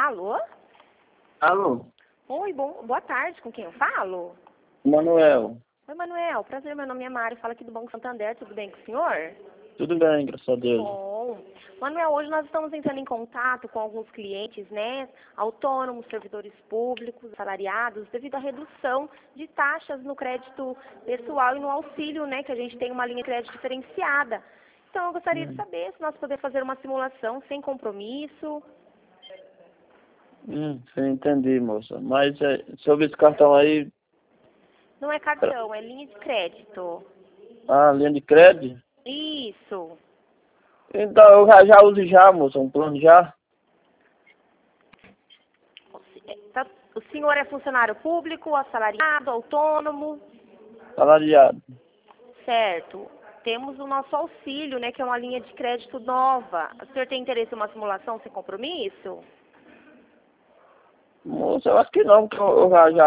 Alô? Alô, Oi, boa tarde. Com quem eu falo? Manuel. Oi, Manuel. Prazer, meu nome é Mário. Fala aqui do Banco Santander. Tudo bem com o senhor? Tudo bem, graças a Deus. Bom. Manuel, hoje nós estamos entrando em contato com alguns clientes, né? Autônomos, servidores públicos, assalariados, devido à redução de taxas no crédito pessoal e no auxílio, né? Que a gente tem uma linha de crédito diferenciada. Então, eu gostaria de saber se nós podemos fazer uma simulação sem compromisso. Sim, entendi, moça. Mas sobre esse cartão aí, Não é cartão, é linha de crédito. linha de crédito, Isso. então eu já uso já, moça, um plano já. O senhor é funcionário público, assalariado, autônomo? Salariado. Certo. Temos o nosso auxílio, né, que é uma linha de crédito nova. O senhor tem interesse em uma simulação sem compromisso? Moça, eu acho que não, porque eu já